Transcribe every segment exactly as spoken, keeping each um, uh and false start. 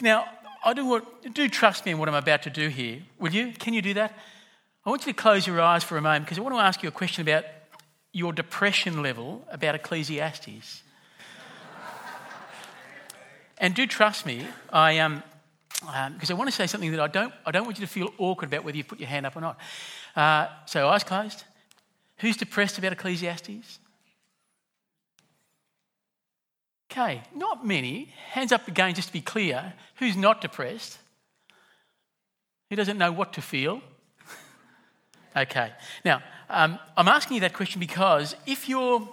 Now, I do, want, do trust me in what I'm about to do here. Will you? Can you do that? I want you to close your eyes for a moment because I want to ask you a question about your depression level about Ecclesiastes. And do trust me, I um, um, because I want to say something that I don't. I don't want you to feel awkward about whether you put your hand up or not. Uh, so eyes closed. Who's depressed about Ecclesiastes? Okay, not many. Hands up again, just to be clear. Who's not depressed? Who doesn't know what to feel? Okay. Now, um, I'm asking you that question because if you're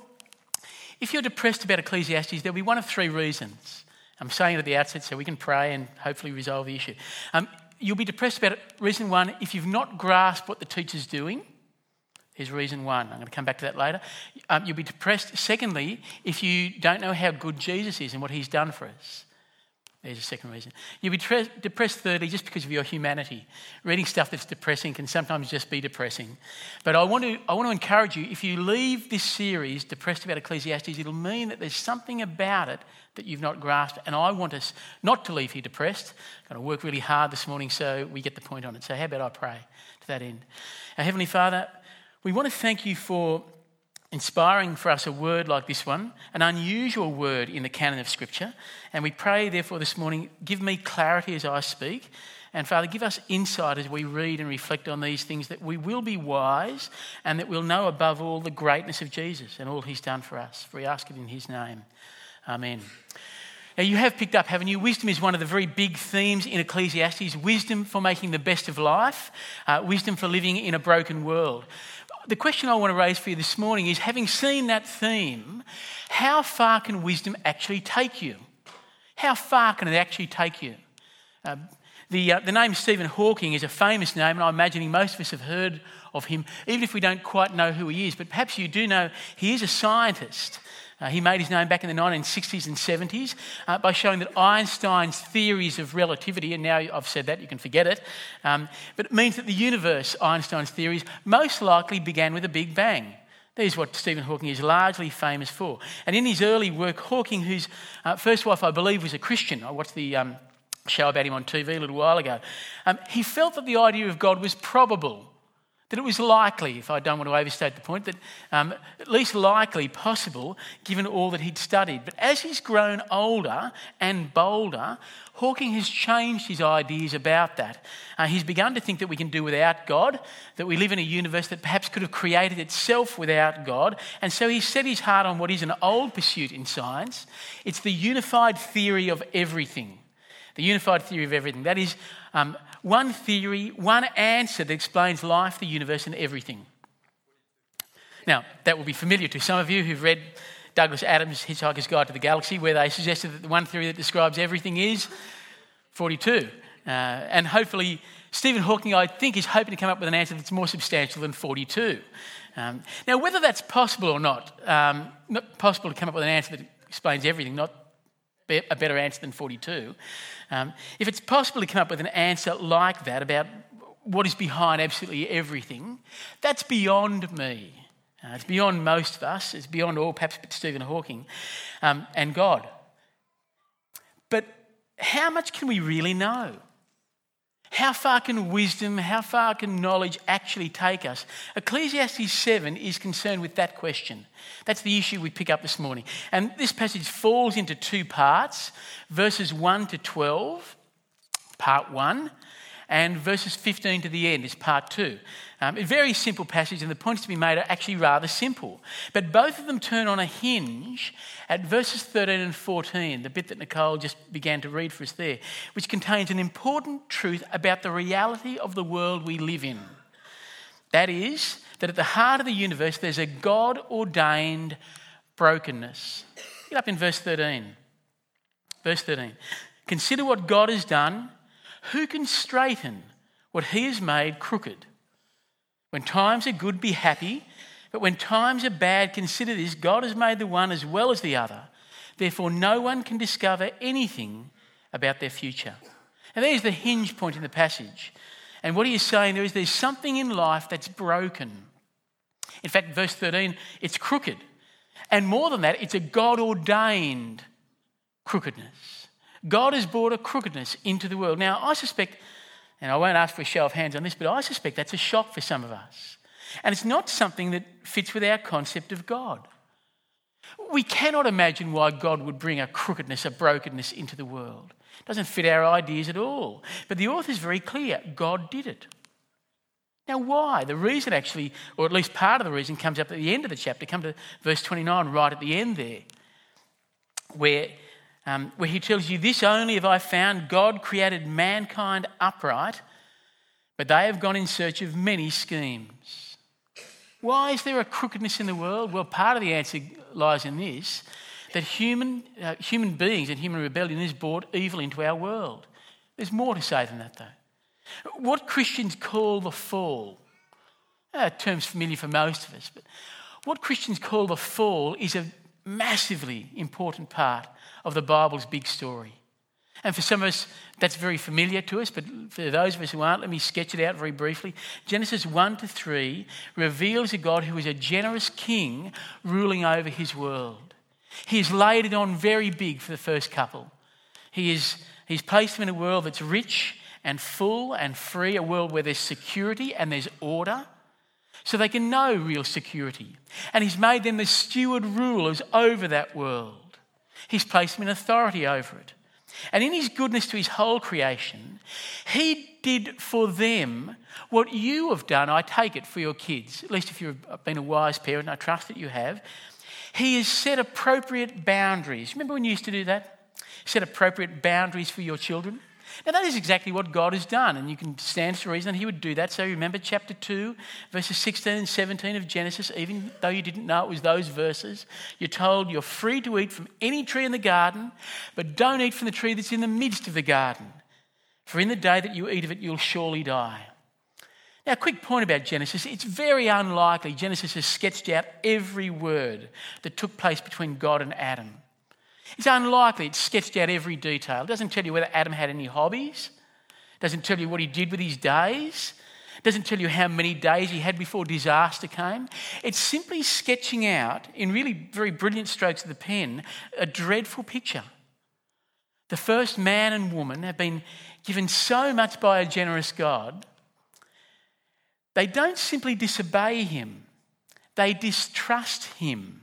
if you're depressed about Ecclesiastes, there'll be one of three reasons. I'm saying it at the outset so we can pray and hopefully resolve the issue. Um, you'll be depressed about it. Reason one, if you've not grasped what the teacher's doing. Here's reason one. I'm going to come back to that later. Um, you'll be depressed. Secondly, if you don't know how good Jesus is and what he's done for us. There's a second reason. You'll be tre- depressed thirdly just because of your humanity. Reading stuff that's depressing can sometimes just be depressing. But I want to I want to encourage you, if you leave this series depressed about Ecclesiastes, it'll mean that there's something about it that you've not grasped. And I want us not to leave here depressed. I'm going to work really hard this morning so we get the point on it. So how about I pray to that end? Our Heavenly Father, we want to thank you for inspiring for us a word like this one, an unusual word in the canon of Scripture. And we pray, therefore, this morning, give me clarity as I speak. And, Father, give us insight as we read and reflect on these things, that we will be wise and that we'll know above all the greatness of Jesus and all he's done for us. For we ask it in his name. Amen. Now, you have picked up, haven't you? Wisdom is one of the very big themes in Ecclesiastes. Wisdom for making the best of life. Uh, wisdom for living in a broken world. The question I want to raise for you this morning is, having seen that theme, how far can wisdom actually take you? How far can it actually take you? Uh, the, uh, the name Stephen Hawking is a famous name, and I'm imagining most of us have heard of him, even if we don't quite know who he is. But perhaps you do know he is a scientist. Uh, he made his name back in the nineteen sixties and seventies uh, by showing that Einstein's theories of relativity, and now I've said that, you can forget it, um, but it means that the universe, Einstein's theories, most likely began with a Big Bang. That is what Stephen Hawking is largely famous for. And in his early work, Hawking, whose uh, first wife, I believe, was a Christian, I watched the um, show about him on T V a little while ago, um, he felt that the idea of God was probable. That it was likely, if I don't want to overstate the point, that um, at least likely possible given all that he'd studied. But as he's grown older and bolder, Hawking has changed his ideas about that. Uh, he's begun to think that we can do without God, that we live in a universe that perhaps could have created itself without God. And so he's set his heart on what is an old pursuit in science. It's the unified theory of everything. The unified theory of everything. That is um, one theory, one answer that explains life, the universe, and everything. Now, that will be familiar to some of you who've read Douglas Adams' Hitchhiker's Guide to the Galaxy, where they suggested that the one theory that describes everything is forty-two. Uh, and hopefully, Stephen Hawking, I think, is hoping to come up with an answer that's more substantial than forty-two. Um, now, whether that's possible or not, um, not possible to come up with an answer that explains everything, not a better answer than forty-two. Um, if it's possible to come up with an answer like that about what is behind absolutely everything, that's beyond me. Uh, it's beyond most of us. It's beyond all, perhaps, but Stephen Hawking um, and God. But how much can we really know? How far can wisdom, how far can knowledge actually take us? Ecclesiastes seven is concerned with that question. That's the issue we pick up this morning. And this passage falls into two parts, verses one to twelve, part one, and verses fifteen to the end is part two. Um, a very simple passage, and the points to be made are actually rather simple. But both of them turn on a hinge at verses thirteen and fourteen, the bit that Nicole just began to read for us there, which contains an important truth about the reality of the world we live in. That is, that at the heart of the universe there's a God-ordained brokenness. Get up in verse thirteen. Verse thirteen. Consider what God has done. Who can straighten what he has made crooked? When times are good, be happy. But when times are bad, consider this. God has made the one as well as the other. Therefore, no one can discover anything about their future. And there's the hinge point in the passage. And what he is saying there is there's something in life that's broken. In fact, verse thirteen, it's crooked. And more than that, it's a God-ordained crookedness. God has brought a crookedness into the world. Now, I suspect, and I won't ask for a show of hands on this, but I suspect that's a shock for some of us. And it's not something that fits with our concept of God. We cannot imagine why God would bring a crookedness, a brokenness into the world. It doesn't fit our ideas at all. But the author is very clear. God did it. Now, why? The reason actually, or at least part of the reason, comes up at the end of the chapter. Come to verse twenty-nine, right at the end there, where, um, where he tells you, "This only have I found, God created mankind upright, but they have gone in search of many schemes." Why is there a crookedness in the world? Well, part of the answer lies in this, that human, uh, human beings and human rebellion has brought evil into our world. There's more to say than that, though. What Christians call the fall, a term's familiar for most of us, but what Christians call the fall is a massively important part of the Bible's big story. And for some of us, that's very familiar to us, but for those of us who aren't, let me sketch it out very briefly. Genesis one to three reveals a God who is a generous king ruling over his world. He's laid it on very big for the first couple. He is, he's placed them in a world that's rich and full and free, a world where there's security and there's order, so they can know real security. And he's made them the steward rulers over that world. He's placed them in authority over it. And in his goodness to his whole creation, he did for them what you have done, I take it, for your kids. At least if you've been a wise parent, and I trust that you have. He has set appropriate boundaries. Remember when you used to do that? Set appropriate boundaries for your children? Now that is exactly what God has done, and you can stand to reason that he would do that. So remember chapter two, verses sixteen and seventeen of Genesis, even though you didn't know it was those verses, you're told you're free to eat from any tree in the garden, but don't eat from the tree that's in the midst of the garden. For in the day that you eat of it, you'll surely die. Now, a quick point about Genesis. It's very unlikely Genesis has sketched out every word that took place between God and Adam. It's unlikely it's sketched out every detail. It doesn't tell you whether Adam had any hobbies. It doesn't tell you what he did with his days. It doesn't tell you how many days he had before disaster came. It's simply sketching out, in really very brilliant strokes of the pen, a dreadful picture. The first man and woman have been given so much by a generous God. They don't simply disobey him. They distrust him.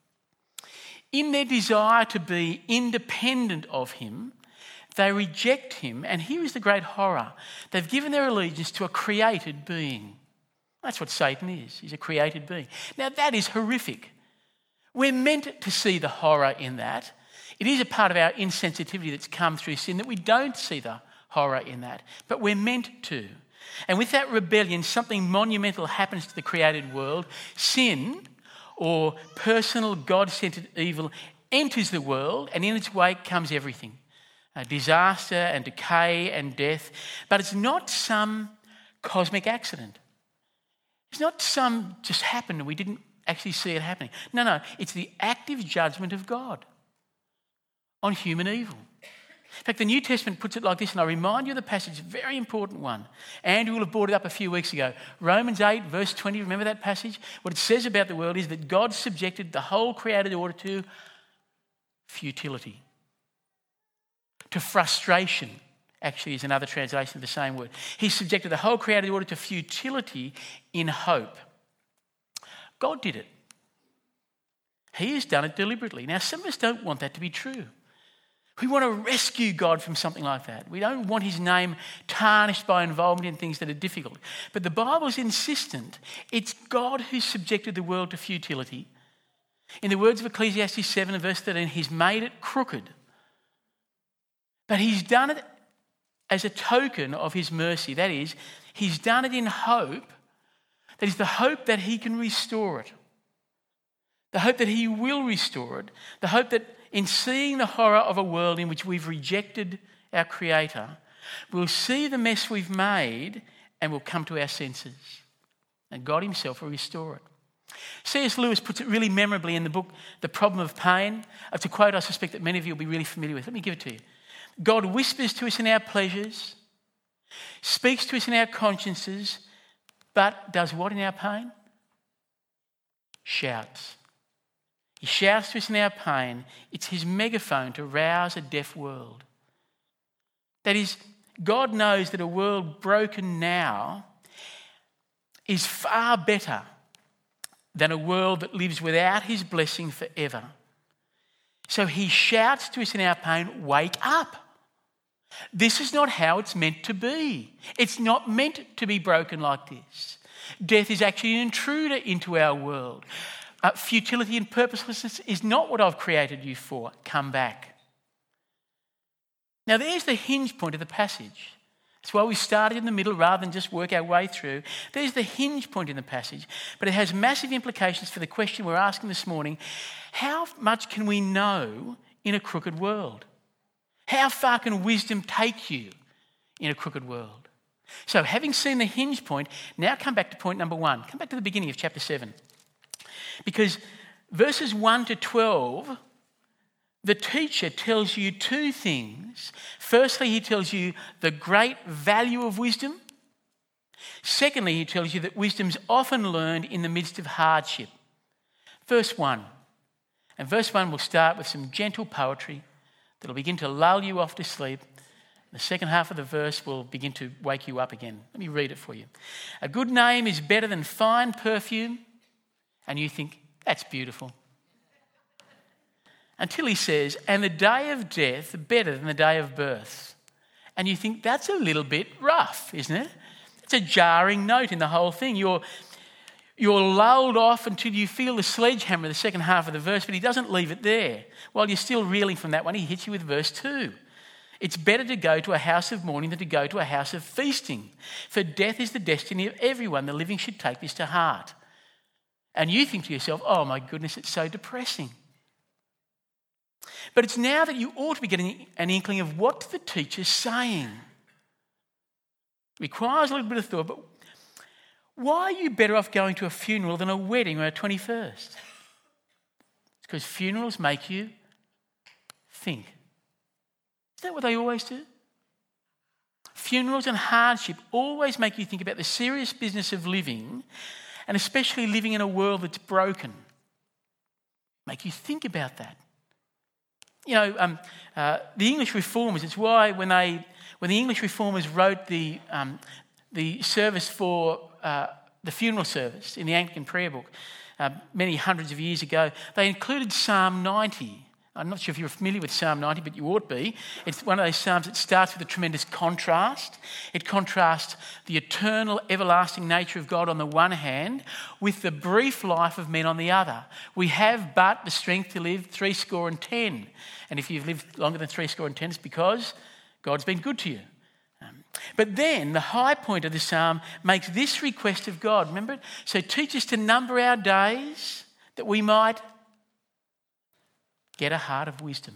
In their desire to be independent of him, they reject him, and here is the great horror. They've given their allegiance to a created being. That's what Satan is. He's a created being. Now, that is horrific. We're meant to see the horror in that. It is a part of our insensitivity that's come through sin that we don't see the horror in that, but we're meant to. And with that rebellion, something monumental happens to the created world. Sin, or personal God-centered evil, enters the world, and in its wake comes everything. Uh, disaster and decay and death. But it's not some cosmic accident. It's not some just happened and we didn't actually see it happening. No, no, it's the active judgment of God on human evil. In fact, the New Testament puts it like this, and I remind you of the passage, a very important one. Andrew will have brought it up a few weeks ago. Romans eight, verse twenty, remember that passage? What it says about the world is that God subjected the whole created order to futility. To frustration, actually, is another translation of the same word. He subjected the whole created order to futility in hope. God did it. He has done it deliberately. Now, some of us don't want that to be true. We want to rescue God from something like that. We don't want his name tarnished by involvement in things that are difficult. But the Bible's insistent. It's God who subjected the world to futility. In the words of Ecclesiastes seven and verse thirteen, he's made it crooked. But he's done it as a token of his mercy. That is, he's done it in hope. That is the hope that he can restore it. The hope that he will restore it. The hope that in seeing the horror of a world in which we've rejected our Creator, we'll see the mess we've made and we'll come to our senses. And God himself will restore it. C S Lewis puts it really memorably in the book, The Problem of Pain. It's a quote I suspect that many of you will be really familiar with. Let me give it to you. God whispers to us in our pleasures, speaks to us in our consciences, but does what in our pain? Shouts. He shouts to us in our pain. It's his megaphone to rouse a deaf world. That is, God knows that a world broken now is far better than a world that lives without his blessing forever. So he shouts to us in our pain, wake up. This is not how it's meant to be. It's not meant to be broken like this. Death is actually an intruder into our world. Uh, futility and purposelessness is not what I've created you for. Come back. Now there's the hinge point of the passage. That's why we started in the middle rather than just work our way through. There's the hinge point in the passage, but it has massive implications for the question we're asking this morning. How much can we know in a crooked world? How far can wisdom take you in a crooked world? So having seen the hinge point, now come back to point number one. Come back to the beginning of chapter seven. Because verses one to twelve, the teacher tells you two things. Firstly, he tells you the great value of wisdom. Secondly, he tells you that wisdom's often learned in the midst of hardship. Verse one. And verse one will start with some gentle poetry that'll begin to lull you off to sleep. The second half of the verse will begin to wake you up again. Let me read it for you. A good name is better than fine perfume. And you think, that's beautiful. Until he says, and the day of death better than the day of birth. And you think, that's a little bit rough, isn't it? It's a jarring note in the whole thing. You're, you're lulled off until you feel the sledgehammer of the second half of the verse, but he doesn't leave it there. While you're still reeling from that one, he hits you with verse two. It's better to go to a house of mourning than to go to a house of feasting. For death is the destiny of everyone. The living should take this to heart. And you think to yourself, oh my goodness, it's so depressing. But it's now that you ought to be getting an inkling of what the teacher's saying. It requires a little bit of thought, but why are you better off going to a funeral than a wedding or a twenty-first? It's because funerals make you think. Is that what they always do? Funerals and hardship always make you think about the serious business of living, and especially living in a world that's broken. Make you think about that. You know, um, uh, the English Reformers, it's why when they, when the English Reformers wrote the, um, the service for uh, the funeral service in the Anglican prayer book uh, many hundreds of years ago, they included Psalm ninety. I'm not sure if you're familiar with Psalm ninety, but you ought to be. It's one of those psalms that starts with a tremendous contrast. It contrasts the eternal, everlasting nature of God on the one hand with the brief life of men on the other. We have but the strength to live three score and ten. And if you've lived longer than three score and ten, it's because God's been good to you. Um, but then the high point of the psalm makes this request of God. Remember it? So teach us to number our days that we might get a heart of wisdom.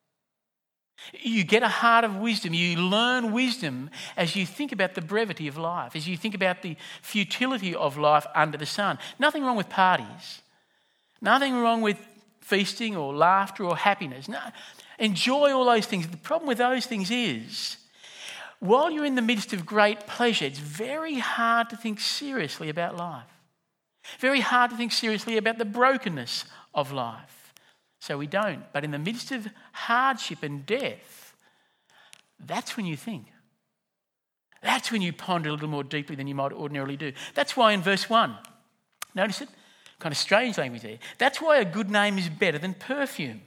You get a heart of wisdom. You learn wisdom as you think about the brevity of life, as you think about the futility of life under the sun. Nothing wrong with parties. Nothing wrong with feasting or laughter or happiness. No, enjoy all those things. The problem with those things is, while you're in the midst of great pleasure, it's very hard to think seriously about life. Very hard to think seriously about the brokenness of life. So we don't. But in the midst of hardship and death, that's when you think. That's when you ponder a little more deeply than you might ordinarily do. That's why in verse one, notice it? Kind of strange language there. That's why a good name is better than perfume.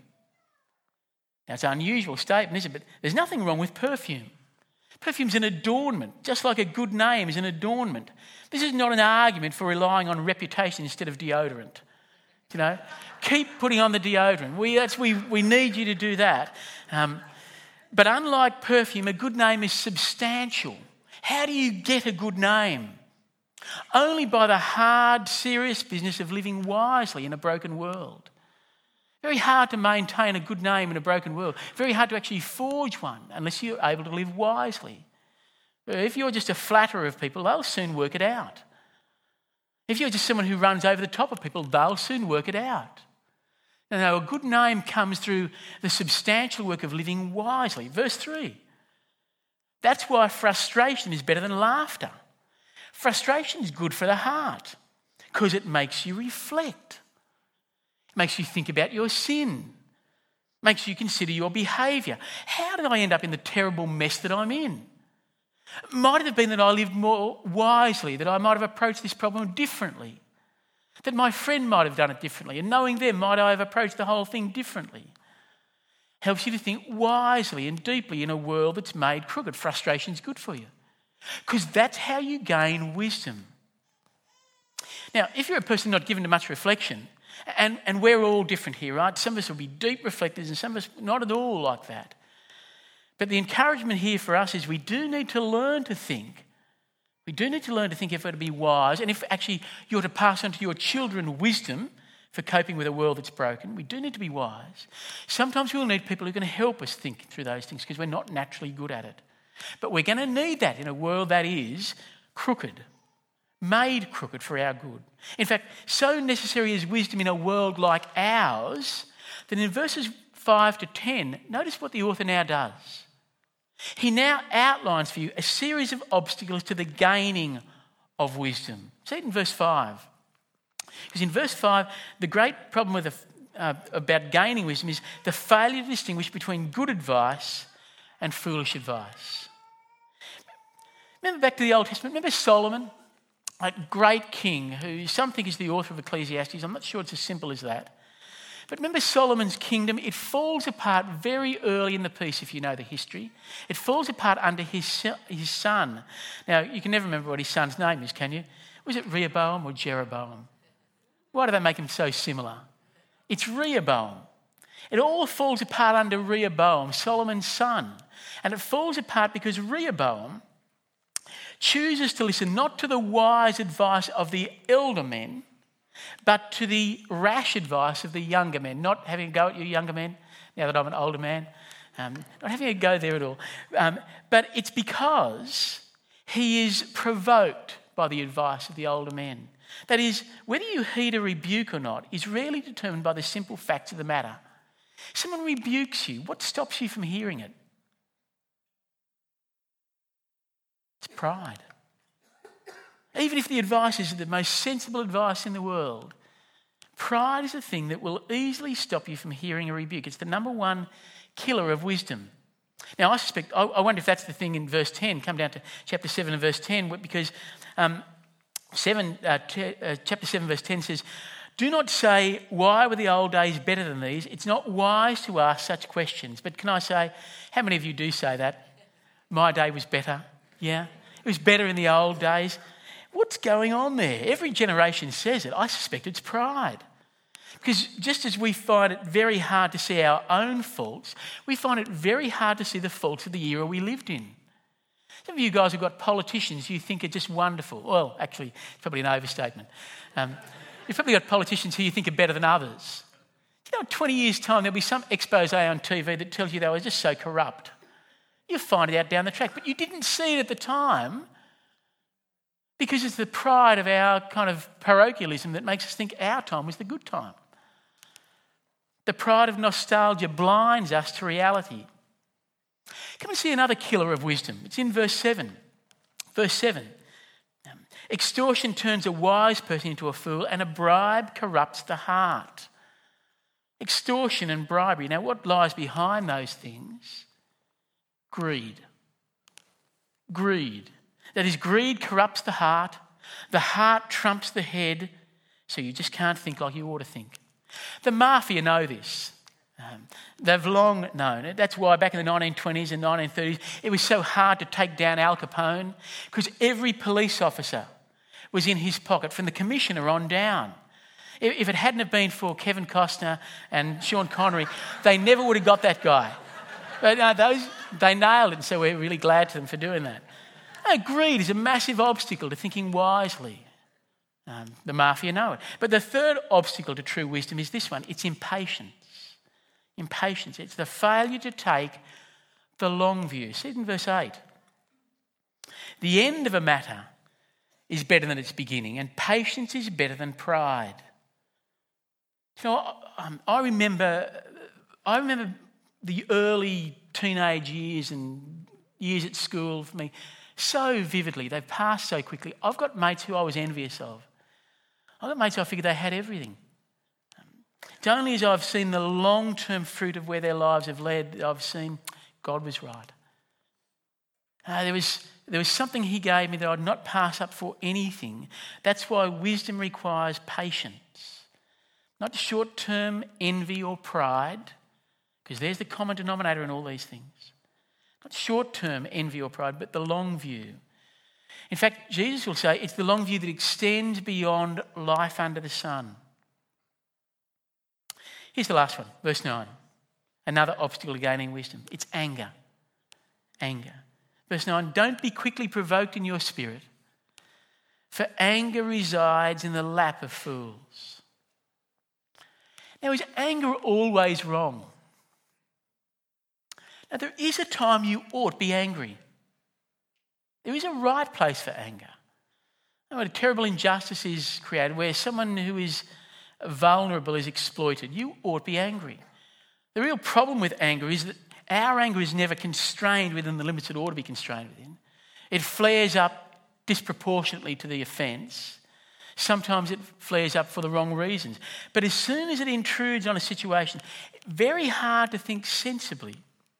Now it's an unusual statement, isn't it? But there's nothing wrong with perfume. Perfume's an adornment, just like a good name is an adornment. This is not an argument for relying on reputation instead of deodorant. You know, keep putting on the deodorant. We, that's, we, we need you to do that. Um, but unlike perfume, a good name is substantial. How do you get a good name? Only by the hard, serious business of living wisely in a broken world. Very hard to maintain a good name in a broken world. Very hard to actually forge one unless you're able to live wisely. If you're just a flatterer of people, they'll soon work it out. If you're just someone who runs over the top of people, they'll soon work it out. Now, a good name comes through the substantial work of living wisely. Verse three. That's why frustration is better than laughter. Frustration is good for the heart because it makes you reflect. It makes you think about your sin. Makes you consider your behaviour. How did I end up in the terrible mess that I'm in? Might it have been that I lived more wisely, that I might have approached this problem differently, that my friend might have done it differently, and knowing them, might I have approached the whole thing differently? Helps you to think wisely and deeply in a world that's made crooked. Frustration's good for you, because that's how you gain wisdom. Now, if you're a person not given to much reflection, and, and we're all different here, right? Some of us will be deep reflectors and some of us not at all like that. But the encouragement here for us is we do need to learn to think. We do need to learn to think if we're to be wise, and if actually you're to pass on to your children wisdom for coping with a world that's broken, we do need to be wise. Sometimes we'll need people who can help us think through those things because we're not naturally good at it. But we're going to need that in a world that is crooked, made crooked for our good. In fact, so necessary is wisdom in a world like ours that in verses five to ten, notice what the author now does. He now outlines for you a series of obstacles to the gaining of wisdom. See it in verse five. Because in verse five, the great problem with the, uh, about gaining wisdom is the failure to distinguish between good advice and foolish advice. Remember back to the Old Testament, remember Solomon, a great king who some think is the author of Ecclesiastes. I'm not sure it's as simple as that. But remember Solomon's kingdom, it falls apart very early in the piece if you know the history. It falls apart under his, his son. Now, you can never remember what his son's name is, can you? Was it Rehoboam or Jeroboam? Why do they make them so similar? It's Rehoboam. It all falls apart under Rehoboam, Solomon's son. And it falls apart because Rehoboam chooses to listen not to the wise advice of the elder men, but to the rash advice of the younger men. Not having a go at you younger men, now that I'm an older man. Um, not having a go there at all. Um, but it's because he is provoked by the advice of the older men. That is, whether you heed a rebuke or not is rarely determined by the simple facts of the matter. Someone rebukes you, what stops you from hearing it? It's pride. Even if the advice is the most sensible advice in the world, pride is a thing that will easily stop you from hearing a rebuke. It's the number one killer of wisdom. Now, I suspect, I wonder if that's the thing in verse ten. Come down to chapter seven and verse ten, because um, seven, uh, t- uh, chapter seven verse ten says, "Do not say, why were the old days better than these? It's not wise to ask such questions." But can I say, how many of you do say that? My day was better. Yeah, it was better in the old days. What's going on there? Every generation says it. I suspect it's pride. Because just as we find it very hard to see our own faults, we find it very hard to see the faults of the era we lived in. Some of you guys have got politicians you think are just wonderful. Well, actually, it's probably an overstatement. Um, you've probably got politicians who you think are better than others. You know, in twenty years' time, there'll be some expose on T V that tells you they were just so corrupt. You'll find it out down the track. But you didn't see it at the time, because it's the pride of our kind of parochialism that makes us think our time was the good time. The pride of nostalgia blinds us to reality. Come and see another killer of wisdom. It's in verse seven. Verse seven. Um, Extortion turns a wise person into a fool, and a bribe corrupts the heart. Extortion and bribery. Now, what lies behind those things? Greed. Greed. That is, greed corrupts the heart. The heart trumps the head, so you just can't think like you ought to think. The mafia know this. Um, they've long known it. That's why back in the nineteen twenties and nineteen thirties, it was so hard to take down Al Capone, because every police officer was in his pocket, from the commissioner on down. If it hadn't have been for Kevin Costner and Sean Connery, they never would have got that guy. But no, those they nailed it, and so we're really glad to them for doing that. No, greed is a massive obstacle to thinking wisely. Um, the mafia know it. But the third obstacle to true wisdom is this one. It's impatience. Impatience. It's the failure to take the long view. See it in verse eight. The end of a matter is better than its beginning, and patience is better than pride. You know, um, I remember, I remember the early teenage years and years at school for me so vividly. They've passed so quickly. I've got mates who I was envious of. I've got mates who I figured they had everything. Um, It's only as I've seen the long-term fruit of where their lives have led that I've seen God was right. Uh, there was there was something he gave me that I'd not pass up for anything. That's why wisdom requires patience. Not short-term envy or pride, because there's the common denominator in all these things. Not short-term envy or pride, but the long view. In fact, Jesus will say it's the long view that extends beyond life under the sun. Here's the last one, verse nine. Another obstacle to gaining wisdom. It's anger. Anger. Verse nine, don't be quickly provoked in your spirit, for anger resides in the lap of fools. Now, is anger always wrong? Now, there is a time you ought be angry. There is a right place for anger. When a terrible injustice is created, where someone who is vulnerable is exploited, you ought be angry. The real problem with anger is that our anger is never constrained within the limits it ought to be constrained within. It flares up disproportionately to the offence. Sometimes it flares up for the wrong reasons. But as soon as it intrudes on a situation, very hard to think sensibly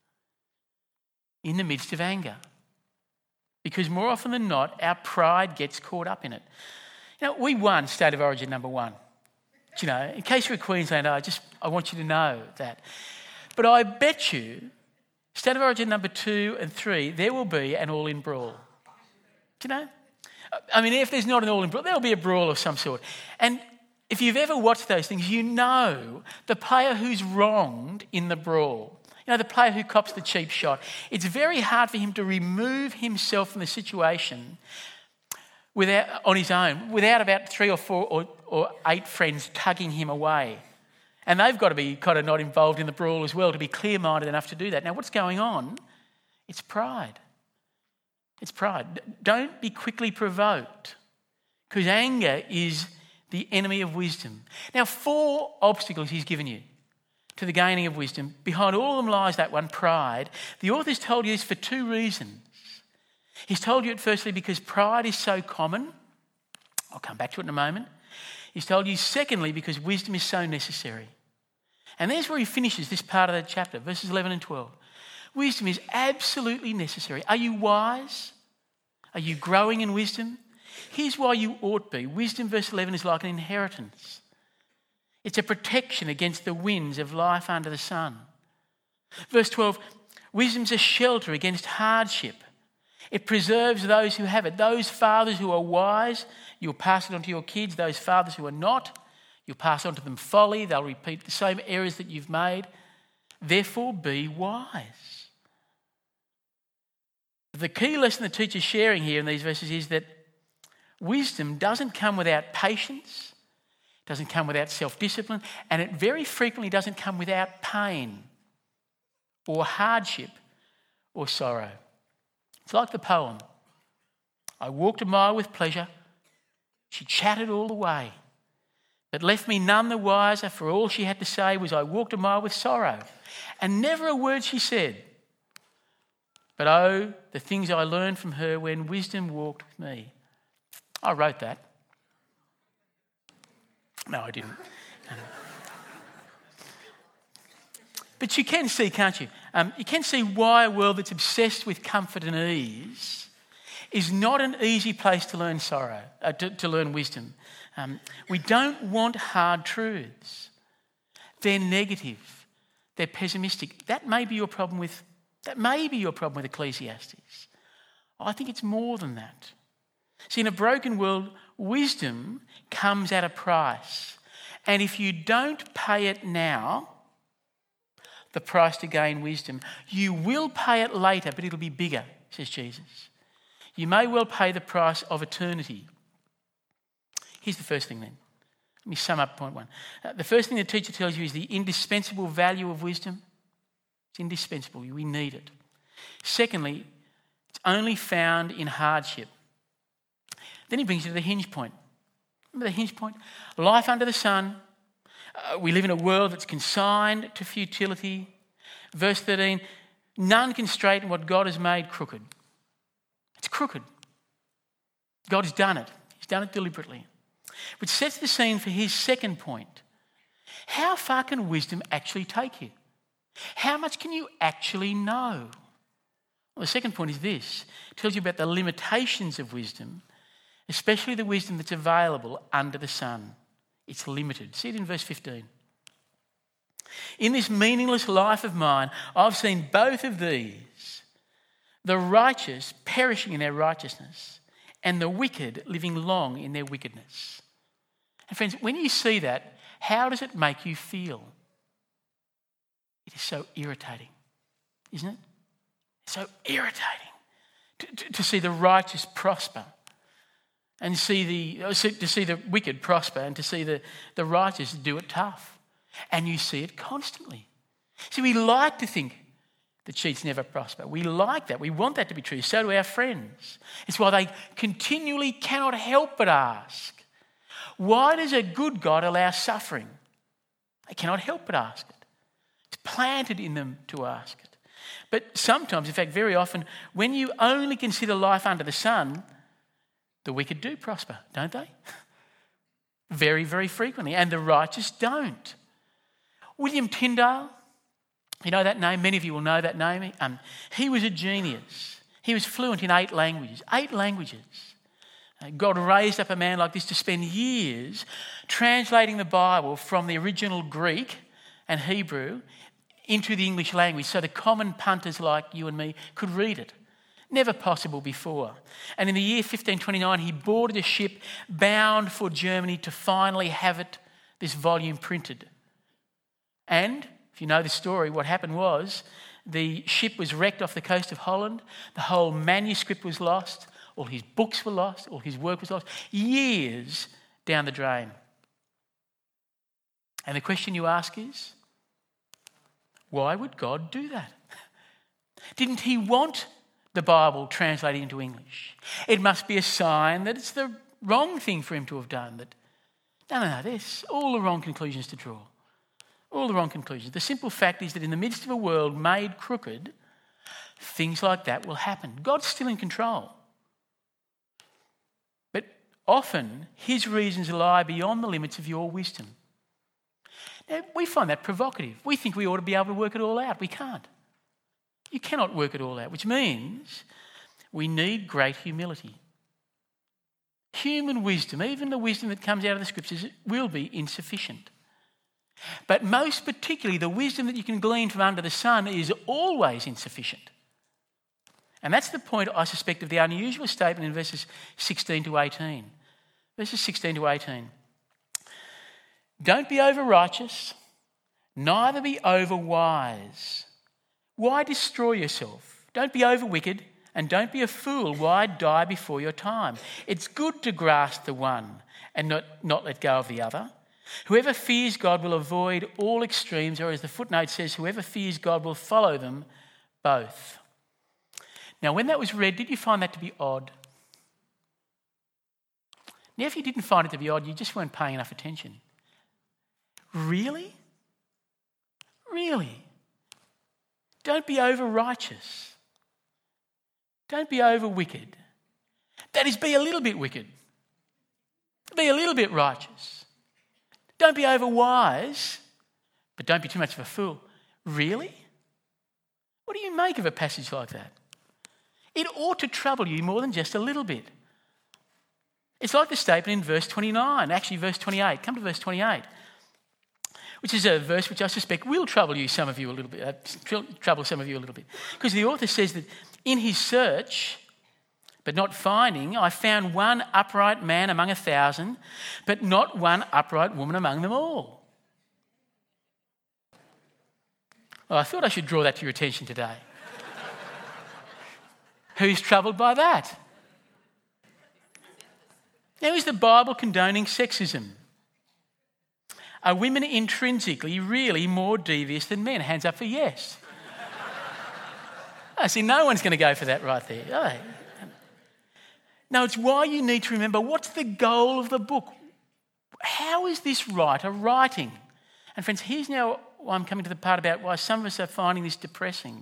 in the midst of anger. Because more often than not, our pride gets caught up in it. You know, we won State of Origin number one. You know, in case you're a Queenslander, I just I want you to know that. But I bet you, State of Origin number two and three, there will be an all-in brawl. Do you know? I mean, if there's not an all-in brawl, there'll be a brawl of some sort. And if you've ever watched those things, you know the player who's wronged in the brawl. You know, the player who cops the cheap shot. It's very hard for him to remove himself from the situation without, on his own, without about three or four or, or eight friends tugging him away. And they've got to be kind of not involved in the brawl as well to be clear-minded enough to do that. Now, what's going on? It's pride. It's pride. Don't be quickly provoked, because anger is the enemy of wisdom. Now, four obstacles he's given you to the gaining of wisdom. Behind all of them lies that one, pride. The author's told you this for two reasons. He's told you it firstly because pride is so common. I'll come back to it in a moment. He's told you secondly because wisdom is so necessary. And there's where he finishes this part of the chapter, verses eleven and twelve. Wisdom is absolutely necessary. Are you wise? Are you growing in wisdom? Here's why you ought be. Wisdom, verse eleven, is like an inheritance. It's a protection against the winds of life under the sun. Verse twelve, wisdom's a shelter against hardship. It preserves those who have it. Those fathers who are wise, you'll pass it on to your kids. Those fathers who are not, you'll pass on to them folly. They'll repeat the same errors that you've made. Therefore, be wise. The key lesson the teacher's sharing here in these verses is that wisdom doesn't come without patience, doesn't come without self-discipline, and it very frequently doesn't come without pain or hardship or sorrow. It's like the poem. I walked a mile with pleasure. She chatted all the way, but left me none the wiser, for all she had to say was I walked a mile with sorrow, and never a word she said. But oh, the things I learned from her when wisdom walked with me. I wrote that. No, I didn't. But you can see, can't you? Um, you can see why a world that's obsessed with comfort and ease is not an easy place to learn sorrow, uh, to, to learn wisdom. Um, we don't want hard truths. They're negative. They're pessimistic. That may be your problem with. That may be your problem with Ecclesiastes. I think it's more than that. See, in a broken world, wisdom comes at a price. And if you don't pay it now, the price to gain wisdom, you will pay it later, but it'll be bigger, says Jesus. You may well pay the price of eternity. Here's the first thing then. Let me sum up point one. Uh, the first thing the teacher tells you is the indispensable value of wisdom. It's indispensable. We need it. Secondly, it's only found in hardship. Then he brings you to the hinge point. Remember the hinge point? Life under the sun. Uh, we live in a world that's consigned to futility. Verse thirteen, none can straighten what God has made crooked. It's crooked. God has done it. He's done it deliberately. Which sets the scene for his second point. How far can wisdom actually take you? How much can you actually know? Well, the second point is this. It tells you about the limitations of wisdom, especially the wisdom that's available under the sun. It's limited. See it in verse fifteen. In this meaningless life of mine, I've seen both of these, the righteous perishing in their righteousness and the wicked living long in their wickedness. And friends, when you see that, how does it make you feel? It is so irritating, isn't it? It's so irritating to, to, to see the righteous prosper and see the, to see the wicked prosper and to see the, the righteous do it tough. And you see it constantly. See, we like to think that cheats never prosper. We like that. We want that to be true. So do our friends. It's why they continually cannot help but ask, why does a good God allow suffering? They cannot help but ask it. It's planted in them to ask it. But sometimes, in fact, very often, when you only consider life under the sun, the wicked do prosper, don't they? Very, very frequently. And the righteous don't. William Tyndale, you know that name? Many of you will know that name. Um, he was a genius. He was fluent in eight languages. Eight languages. Uh, God raised up a man like this to spend years translating the Bible from the original Greek and Hebrew into the English language so the common punters like you and me could read it. Never possible before. And in the year fifteen twenty-nine, he boarded a ship bound for Germany to finally have it, this volume printed. And, if you know the story, what happened was the ship was wrecked off the coast of Holland. The whole manuscript was lost. All his books were lost. All his work was lost. Years down the drain. And the question you ask is, why would God do that? Didn't he want the Bible translated into English? It must be a sign that it's the wrong thing for him to have done. That no, no, no, there's all the wrong conclusions to draw. All the wrong conclusions. The simple fact is that in the midst of a world made crooked, things like that will happen. God's still in control. But often his reasons lie beyond the limits of your wisdom. Now, we find that provocative. We think we ought to be able to work it all out. We can't. You cannot work it all out, which means we need great humility. Human wisdom, even the wisdom that comes out of the scriptures, will be insufficient. But most particularly, the wisdom that you can glean from under the sun is always insufficient. And that's the point, I suspect, of the unusual statement in verses sixteen to eighteen. Verses sixteen to eighteen. Don't be over-righteous, neither be over-wise. Why destroy yourself? Don't be over-wicked, and don't be a fool. Why die before your time? It's good to grasp the one and not, not let go of the other. Whoever fears God will avoid all extremes, or as the footnote says, whoever fears God will follow them both. Now, when that was read, did you find that to be odd? Now, if you didn't find it to be odd, you just weren't paying enough attention. Really? Really? Don't be over-righteous. Don't be over-wicked. That is, be a little bit wicked. Be a little bit righteous. Don't be over-wise, but don't be too much of a fool. Really? What do you make of a passage like that? It ought to trouble you more than just a little bit. It's like the statement in verse twenty-nine, actually verse twenty-eight. Come to verse twenty-eight, which is a verse which I suspect will trouble you, some of you a little bit, uh, trouble some of you a little bit. Because the author says that in his search, but not finding, I found one upright man among a thousand, but not one upright woman among them all. Well, I thought I should draw that to your attention today. Who's troubled by that? Now, is the Bible condoning sexism? Are women intrinsically really more devious than men? Hands up for yes. I see no one's going to go for that right there. Are they? No, it's why you need to remember what's the goal of the book. How is this writer writing? And friends, here's now why I'm coming to the part about why some of us are finding this depressing.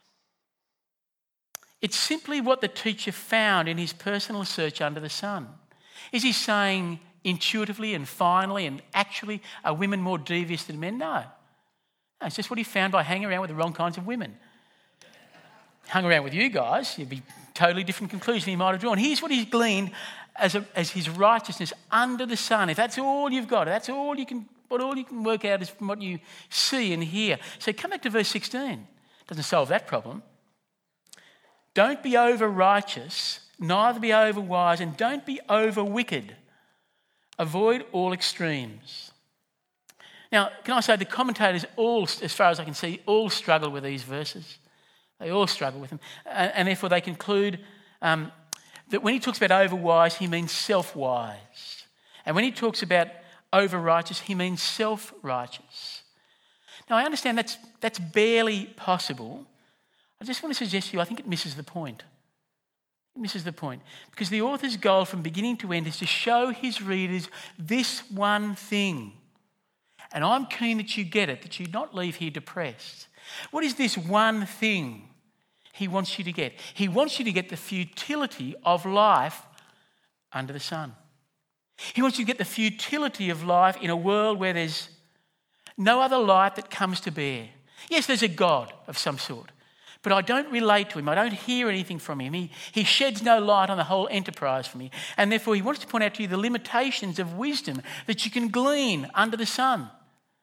It's simply what the teacher found in his personal search under the sun. Is he saying intuitively and finally and actually are women more devious than men? No. No, it's just what he found by hanging around with the wrong kinds of women. Hung around with you guys, you'd be totally different conclusion he might have drawn. Here's what he's gleaned as, a, as his righteousness under the sun. If that's all you've got, that's all you can, what all you can work out is from what you see and hear. So come back to verse sixteen. Doesn't solve that problem. Don't be over righteous, neither be over wise, and don't be over wicked. Avoid all extremes. Now, can I say the commentators all, as far as I can see, all struggle with these verses. They all struggle with them. And, and therefore they conclude um, that when he talks about over-wise, he means self-wise. And when he talks about over-righteous, he means self-righteous. Now, I understand that's, that's barely possible. I just want to suggest to you, I think it misses the point. It misses the point. Because the author's goal from beginning to end is to show his readers this one thing. And I'm keen that you get it, that you not leave here depressed. What is this one thing he wants you to get? He wants you to get the futility of life under the sun. He wants you to get the futility of life in a world where there's no other light that comes to bear. Yes, there's a God of some sort, but I don't relate to him. I don't hear anything from him. He, he sheds no light on the whole enterprise for me. And therefore he wants to point out to you the limitations of wisdom that you can glean under the sun.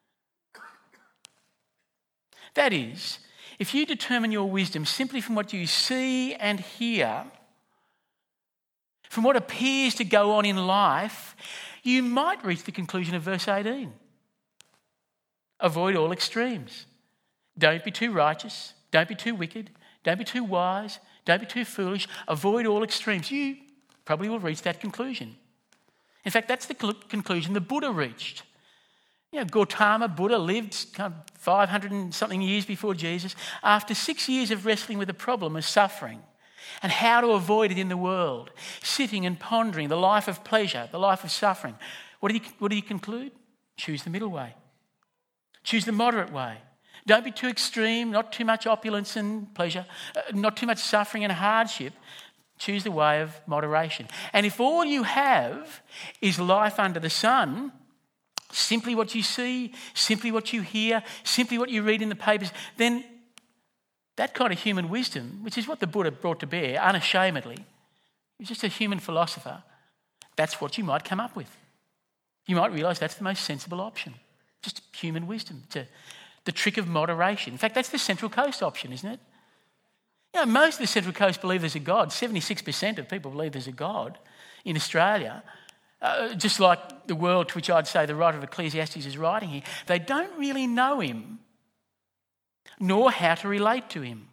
That is, if you determine your wisdom simply from what you see and hear, from what appears to go on in life, you might reach the conclusion of verse eighteen. Avoid all extremes. Don't be too righteous. Don't be too wicked. Don't be too wise. Don't be too foolish. Avoid all extremes. You probably will reach that conclusion. In fact, that's the conclusion the Buddha reached. You know, Gautama Buddha lived kind of five hundred and something years before Jesus. After six years of wrestling with the problem of suffering and how to avoid it in the world, sitting and pondering the life of pleasure, the life of suffering, what did he, what did he conclude? Choose the middle way. Choose the moderate way. Don't be too extreme, not too much opulence and pleasure, uh, not too much suffering and hardship. Choose the way of moderation. And if all you have is life under the sun, simply what you see, simply what you hear, simply what you read in the papers, then that kind of human wisdom, which is what the Buddha brought to bear unashamedly, he was just a human philosopher, that's what you might come up with. You might realise that's the most sensible option, just human wisdom, to the trick of moderation. In fact, that's the Central Coast option, isn't it? You know, most of the Central Coast believe there's a God. seventy-six percent of people believe there's a God in Australia. Uh, just like the world to which I'd say the writer of Ecclesiastes is writing here, they don't really know him, nor how to relate to him.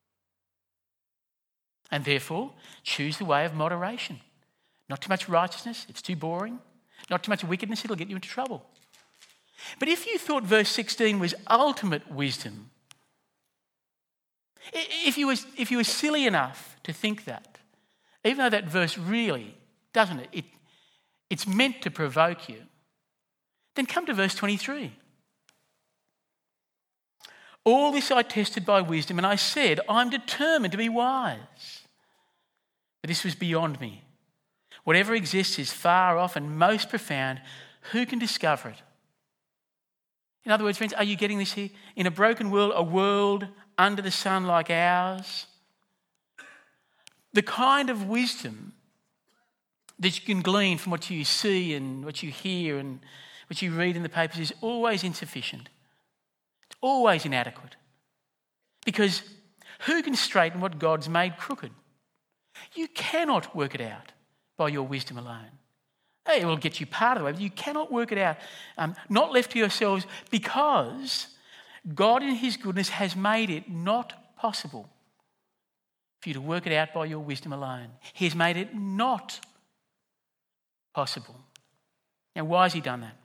And therefore, choose the way of moderation. Not too much righteousness, it's too boring. Not too much wickedness, it'll get you into trouble. But if you thought verse sixteen was ultimate wisdom, if you were, if you were silly enough to think that, even though that verse really, doesn't it, it it's meant to provoke you, then come to verse twenty-three. All this I tested by wisdom, and I said, I'm determined to be wise. But this was beyond me. Whatever exists is far off and most profound. Who can discover it? In other words, friends, are you getting this here? In a broken world, a world under the sun like ours, the kind of wisdom that you can glean from what you see and what you hear and what you read in the papers is always insufficient. It's always inadequate. Because who can straighten what God's made crooked? You cannot work it out by your wisdom alone. It will get you part of the way, but you cannot work it out, um, not left to yourselves, because God in his goodness has made it not possible for you to work it out by your wisdom alone. He has made it not possible. Now, why has he done that?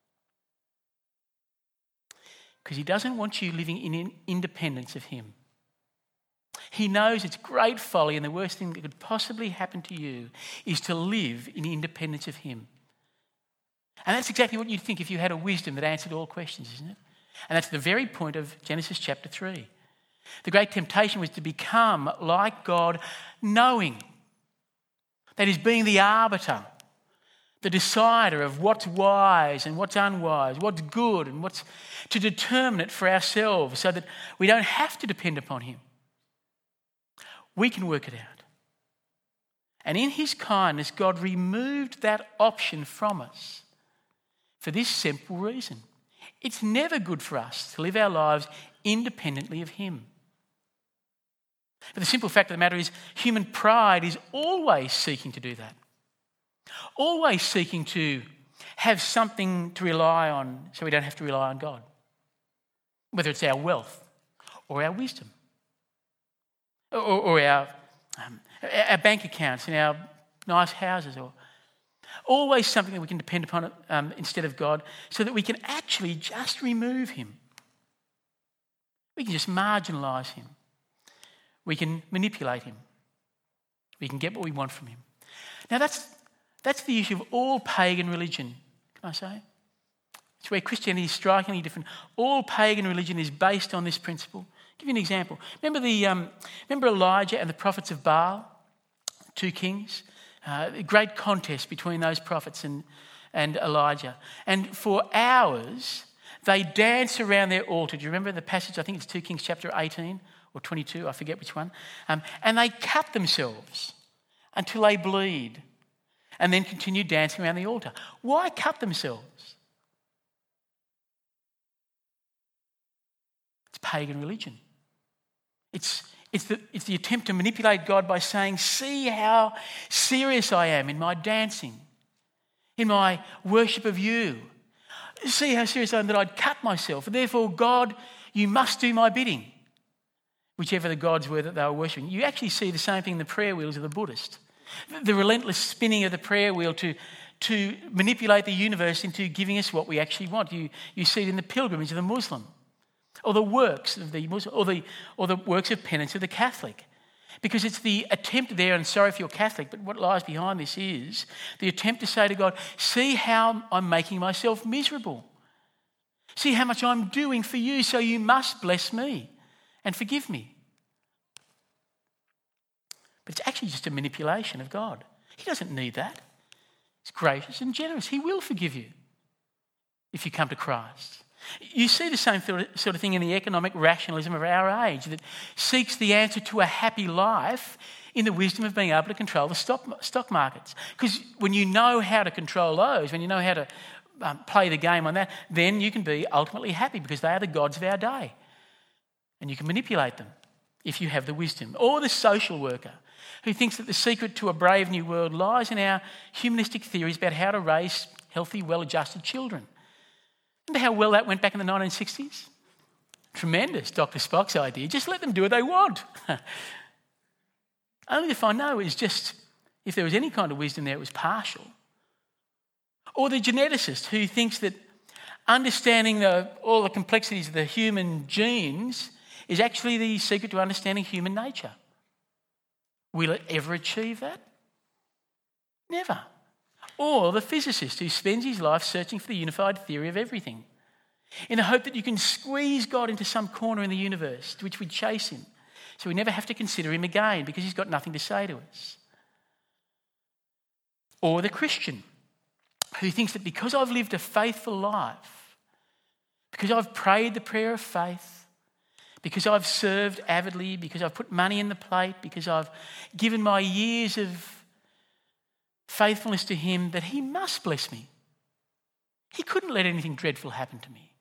Because he doesn't want you living in independence of him. He knows it's great folly, and the worst thing that could possibly happen to you is to live in independence of him. And that's exactly what you'd think if you had a wisdom that answered all questions, isn't it? And that's the very point of Genesis chapter three. The great temptation was to become like God, knowing. That is, being the arbiter, the decider of what's wise and what's unwise, what's good and what's to determine it for ourselves so that we don't have to depend upon him. We can work it out. And in his kindness, God removed that option from us for this simple reason. It's never good for us to live our lives independently of him. But the simple fact of the matter is, human pride is always seeking to do that. Always seeking to have something to rely on so we don't have to rely on God. Whether it's our wealth or our wisdom or, or our, um, our bank accounts and our nice houses, or always something that we can depend upon um, instead of God, so that we can actually just remove him. We can just marginalise him. We can manipulate him. We can get what we want from him. Now that's that's the issue of all pagan religion, can I say? It's where Christianity is strikingly different. All pagan religion is based on this principle. I'll give you an example. Remember the um, remember Elijah and the prophets of Baal, two kings? Uh, a great contest between those prophets and, and Elijah. And for hours, they dance around their altar. Do you remember the passage? I think it's two Kings chapter eighteen or twenty-two, I forget which one. Um, and they cut themselves until they bleed and then continue dancing around the altar. Why cut themselves? It's pagan religion. It's, it's, the, it's the attempt to manipulate God by saying, see how serious I am in my dancing, in my worship of you. See how serious I am that I'd cut myself. And therefore, God, you must do my bidding. Whichever the gods were that they were worshipping. You actually see the same thing in the prayer wheels of the Buddhist. The relentless spinning of the prayer wheel to, to manipulate the universe into giving us what we actually want. You, you see it in the pilgrimage of the Muslim, or the works of the Muslim, or the, or the works of penance of the Catholic. Because it's the attempt there, and sorry if you're Catholic, but what lies behind this is the attempt to say to God, see how I'm making myself miserable. See how much I'm doing for you, so you must bless me and forgive me. But it's actually just a manipulation of God. He doesn't need that. He's gracious and generous. He will forgive you if you come to Christ. You see the same sort of thing in the economic rationalism of our age that seeks the answer to a happy life in the wisdom of being able to control the stock, stock markets. Because when you know how to control those, when you know how to um, play the game on that, then you can be ultimately happy because they are the gods of our day. And you can manipulate them if you have the wisdom. Or the social worker who thinks that the secret to a brave new world lies in our humanistic theories about how to raise healthy, well-adjusted children. Remember how well that went back in the nineteen sixties? Tremendous, Doctor Spock's idea. Just let them do what they want. Only to find, no, it was just, if there was any kind of wisdom there, it was partial. Or the geneticist who thinks that understanding the, all the complexities of the human genes is actually the secret to understanding human nature. Will it ever achieve that? Never. Or the physicist who spends his life searching for the unified theory of everything in the hope that you can squeeze God into some corner in the universe to which we chase him so we never have to consider him again because he's got nothing to say to us. Or the Christian who thinks that because I've lived a faithful life, because I've prayed the prayer of faith, because I've served avidly, because I've put money in the plate, because I've given my years of faithfulness to him, that he must bless me. He couldn't let anything dreadful happen to me.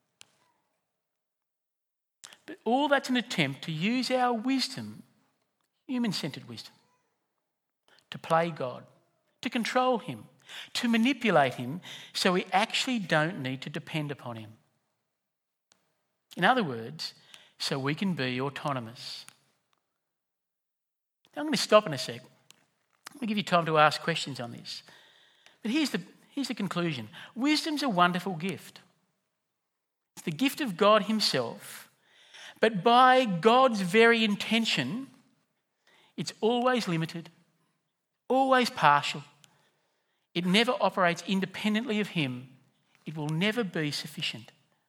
But all that's an attempt to use our wisdom, human-centred wisdom, to play God, to control him, to manipulate him so we actually don't need to depend upon him. In other words, so we can be autonomous. Now I'm going to stop in a sec. I'm going to give you time to ask questions on this. But here's the, here's the conclusion. Wisdom's a wonderful gift. It's the gift of God himself. But by God's very intention, it's always limited, always partial. It never operates independently of him. It will never be sufficient.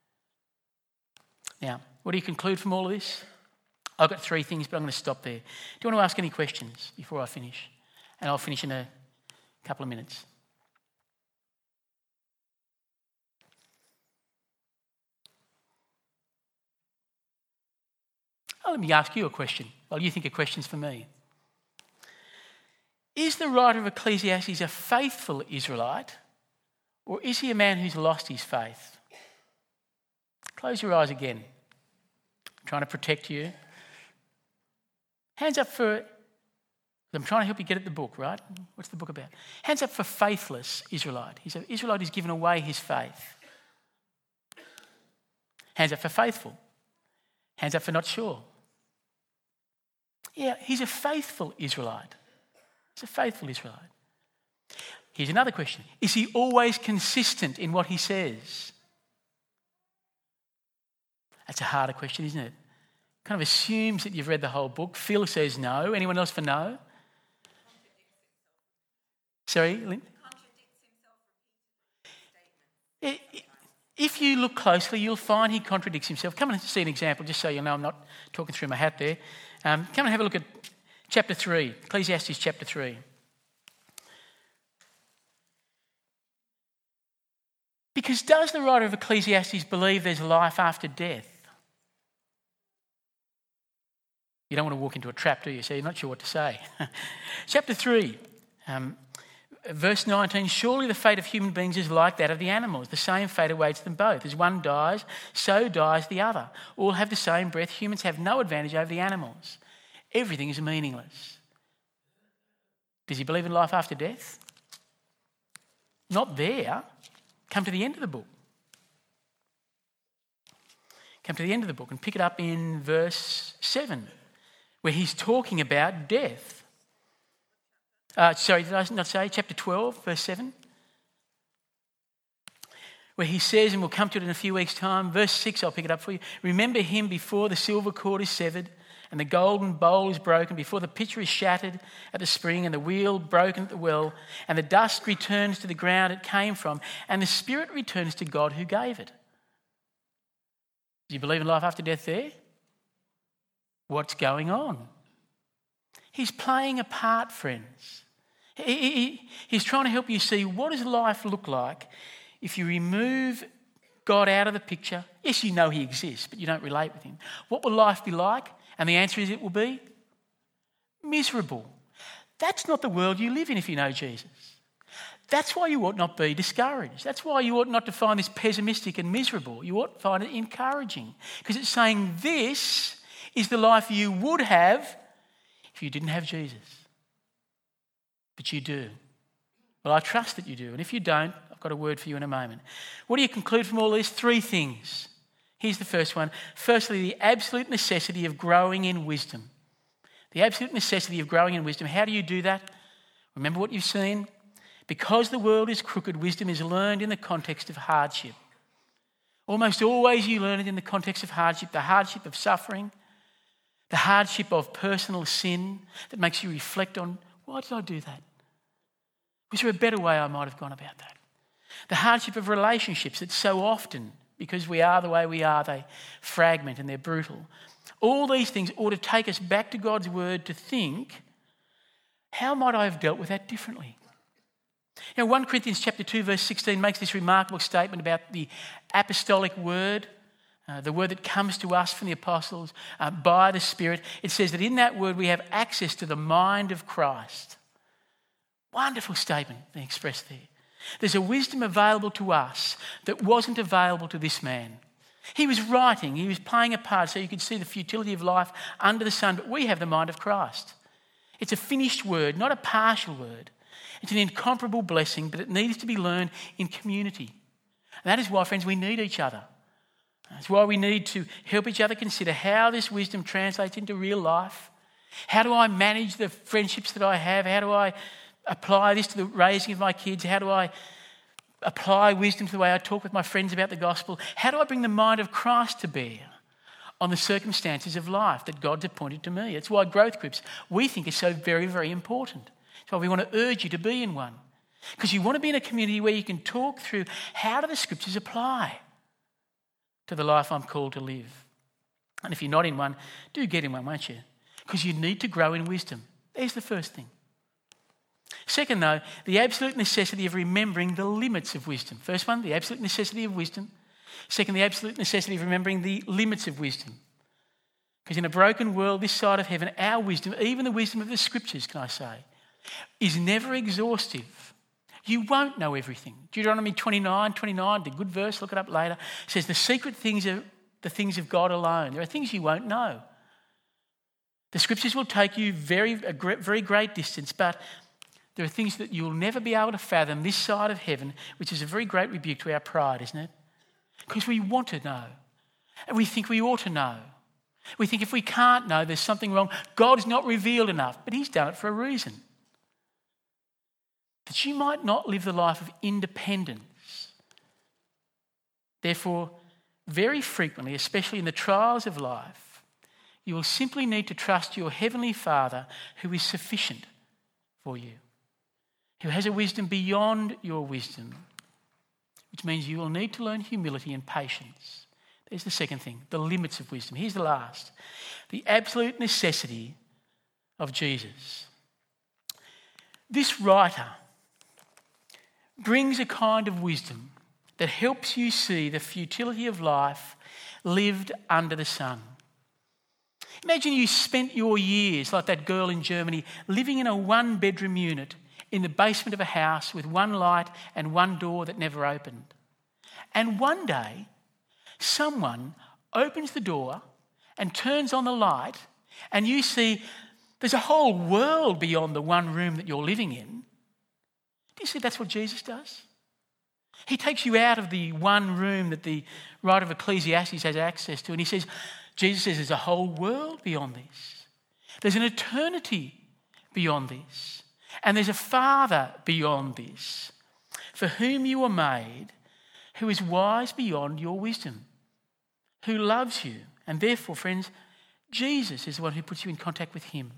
Now, what do you conclude from all of this? I've got three things, but I'm going to stop there. Do you want to ask any questions before I finish? And I'll finish in a couple of minutes. Oh, let me ask you a question while you think of questions for me. Is the writer of Ecclesiastes a faithful Israelite, or is he a man who's lost his faith? Close your eyes again. I'm trying to protect you. Hands up for... I'm trying to help you get at the book, right? What's the book about? Hands up for faithless Israelite. He's an Israelite who's given away his faith. Hands up for faithful. Hands up for not sure. Yeah, he's a faithful Israelite. He's a faithful Israelite. Here's another question. Is he always consistent in what he says? That's a harder question, isn't it? Kind of assumes that you've read the whole book. Phil says no. Anyone else for no? Sorry, Lynn? If you look closely, you'll find he contradicts himself. Come and see an example, just so you know I'm not talking through my hat there. Um, come and have a look at chapter three, Ecclesiastes chapter three. Because does the writer of Ecclesiastes believe there's life after death? You don't want to walk into a trap, do you? So you're not sure what to say. Chapter three, um, verse nineteen, surely the fate of human beings is like that of the animals. The same fate awaits them both. As one dies, so dies the other. All have the same breath. Humans have no advantage over the animals. Everything is meaningless. Does he believe in life after death? Not there. Come to the end of the book. Come to the end of the book and pick it up in verse seven, where he's talking about death. Uh, sorry, did I not say? Chapter twelve, verse seven. Where he says, and we'll come to it in a few weeks' time, verse six, I'll pick it up for you. Remember him before the silver cord is severed and the golden bowl is broken, before the pitcher is shattered at the spring and the wheel broken at the well, and the dust returns to the ground it came from, and the spirit returns to God who gave it. Do you believe in life after death there? What's going on? He's playing a part, friends. He, he, he's trying to help you see, what does life look like if you remove God out of the picture? Yes, you know he exists, but you don't relate with him. What will life be like? And the answer is it will be miserable. That's not the world you live in if you know Jesus. That's why you ought not be discouraged. That's why you ought not to find this pessimistic and miserable. You ought to find it encouraging, because it's saying this is the life you would have if you didn't have Jesus. But you do. Well, I trust that you do. And if you don't, I've got a word for you in a moment. What do you conclude from all this? Three things. Here's the first one. Firstly, the absolute necessity of growing in wisdom. The absolute necessity of growing in wisdom. How do you do that? Remember what you've seen? Because the world is crooked, wisdom is learned in the context of hardship. Almost always you learn it in the context of hardship, the hardship of suffering, the hardship of personal sin that makes you reflect on, why did I do that? Was there a better way I might have gone about that? The hardship of relationships that so often, because we are the way we are, they fragment and they're brutal. All these things ought to take us back to God's word to think, how might I have dealt with that differently? Now, First Corinthians chapter two, verse sixteen makes this remarkable statement about the apostolic word, uh, the word that comes to us from the apostles uh, by the Spirit. It says that in that word we have access to the mind of Christ. Wonderful statement being expressed there. There's a wisdom available to us that wasn't available to this man. He was writing, he was playing a part so you could see the futility of life under the sun, but we have the mind of Christ. It's a finished word, not a partial word. It's an incomparable blessing, but it needs to be learned in community. And that is why, friends, we need each other. That's why we need to help each other consider how this wisdom translates into real life. How do I manage the friendships that I have? How do I apply this to the raising of my kids? How do I apply wisdom to the way I talk with my friends about the gospel? How do I bring the mind of Christ to bear on the circumstances of life that God's appointed to me? It's why growth groups, we think, is so very, very important. That's why we want to urge you to be in one. Because you want to be in a community where you can talk through, how do the scriptures apply to the life I'm called to live? And if you're not in one, do get in one, won't you? Because you need to grow in wisdom. There's the first thing. Second, though, the absolute necessity of remembering the limits of wisdom. First one, the absolute necessity of wisdom. Second, the absolute necessity of remembering the limits of wisdom. Because in a broken world this side of heaven, our wisdom, even the wisdom of the scriptures, can I say, is never exhaustive. You won't know everything. Deuteronomy twenty-nine, twenty-nine, the good verse, look it up later, says the secret things are the things of God alone. There are things you won't know. The scriptures will take you very, a very great distance, but there are things that you'll never be able to fathom this side of heaven, which is a very great rebuke to our pride, isn't it? Because we want to know. And we think we ought to know. We think if we can't know, there's something wrong. God's not revealed enough, but he's done it for a reason. That you might not live the life of independence. Therefore, very frequently, especially in the trials of life, you will simply need to trust your Heavenly Father who is sufficient for you, who has a wisdom beyond your wisdom, which means you will need to learn humility and patience. There's the second thing, the limits of wisdom. Here's the last, the absolute necessity of Jesus. This writer brings a kind of wisdom that helps you see the futility of life lived under the sun. Imagine you spent your years, like that girl in Germany, living in a one-bedroom unit in the basement of a house with one light and one door that never opened. And one day, someone opens the door and turns on the light, and you see there's a whole world beyond the one room that you're living in. Do you see that's what Jesus does? He takes you out of the one room that the writer of Ecclesiastes has access to, and he says, Jesus says there's a whole world beyond this. There's an eternity beyond this. And there's a Father beyond this, for whom you were made, who is wise beyond your wisdom, who loves you. And therefore, friends, Jesus is the one who puts you in contact with him.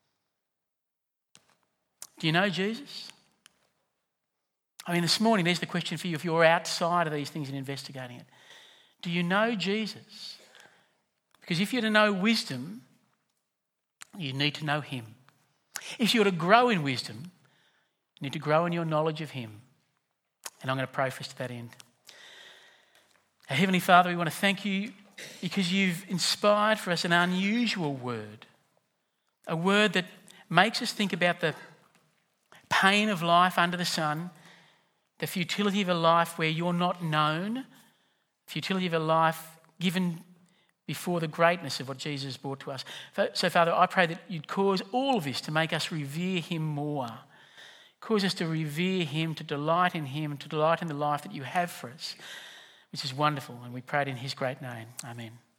Do you know Jesus? I mean, this morning, there's the question for you if you're outside of these things and investigating it. Do you know Jesus? Because if you're to know wisdom, you need to know him. If you're to grow in wisdom, you need to grow in your knowledge of him. And I'm going to pray for us to that end. Our Heavenly Father, we want to thank you because you've inspired for us an unusual word, a word that makes us think about the pain of life under the sun, the futility of a life where you're not known, futility of a life given before the greatness of what Jesus brought to us. So, Father, I pray that you'd cause all of this to make us revere him more. Cause us to revere him, to delight in him, to delight in the life that you have for us, which is wonderful. And we pray it in his great name. Amen.